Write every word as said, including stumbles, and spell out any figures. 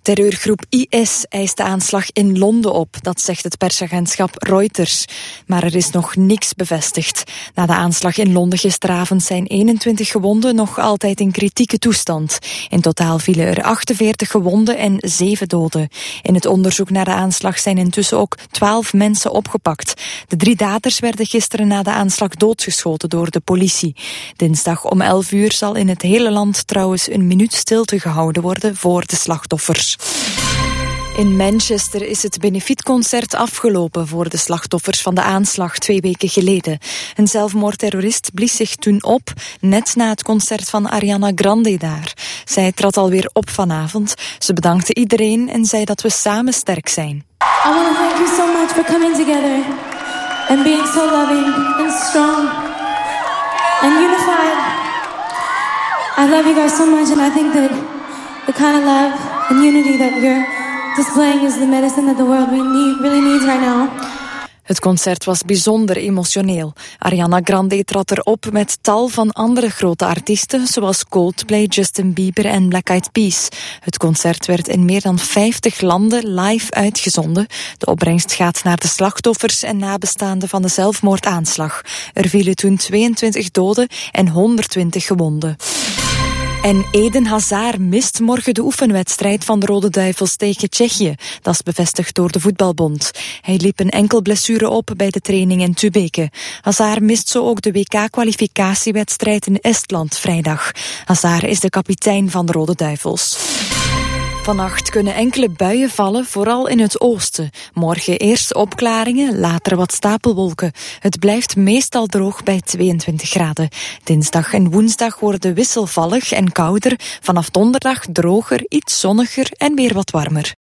Terreurgroep I S eist de aanslag in Londen op, dat zegt het persagentschap Reuters. Maar er is nog niks bevestigd. Na de aanslag in Londen gisteravond zijn eenentwintig gewonden nog altijd in kritieke toestand. In totaal vielen er achtenveertig gewonden en zeven doden. In het onderzoek naar de aanslag zijn intussen ook twaalf mensen opgepakt. De drie daders werden gisteren na de aanslag doodgeschoten door de politie. Dinsdag om elf uur zal in het hele land trouwens een minuut stilte gehouden worden voor de slachtoffers. In Manchester is het benefietconcert afgelopen voor de slachtoffers van de aanslag twee weken geleden. Een zelfmoordterrorist blies zich toen op, net na het concert van Ariana Grande daar. Zij trad alweer op vanavond. Ze bedankte iedereen en zei dat we samen sterk zijn. I want to thank you so much for coming together and being so loving and strong and unified. I love you guys so much and I think that the kind of love and unity that you're displaying is the medicine that the world need, really needs right now. Het concert was bijzonder emotioneel. Ariana Grande trad erop met tal van andere grote artiesten, zoals Coldplay, Justin Bieber en Black Eyed Peas. Het concert werd in meer dan vijftig landen live uitgezonden. De opbrengst gaat naar de slachtoffers en nabestaanden van de zelfmoordaanslag. Er vielen toen tweeëntwintig doden en honderdtwintig gewonden. En Eden Hazard mist morgen de oefenwedstrijd van de Rode Duivels tegen Tsjechië. Dat is bevestigd door de voetbalbond. Hij liep een enkel blessure op bij de training in Tübingen. Hazard mist zo ook de W K-kwalificatiewedstrijd in Estland vrijdag. Hazard is de kapitein van de Rode Duivels. Vannacht kunnen enkele buien vallen, vooral in het oosten. Morgen eerst opklaringen, later wat stapelwolken. Het blijft meestal droog bij tweeëntwintig graden. Dinsdag en woensdag worden wisselvallig en kouder. Vanaf donderdag droger, iets zonniger en weer wat warmer.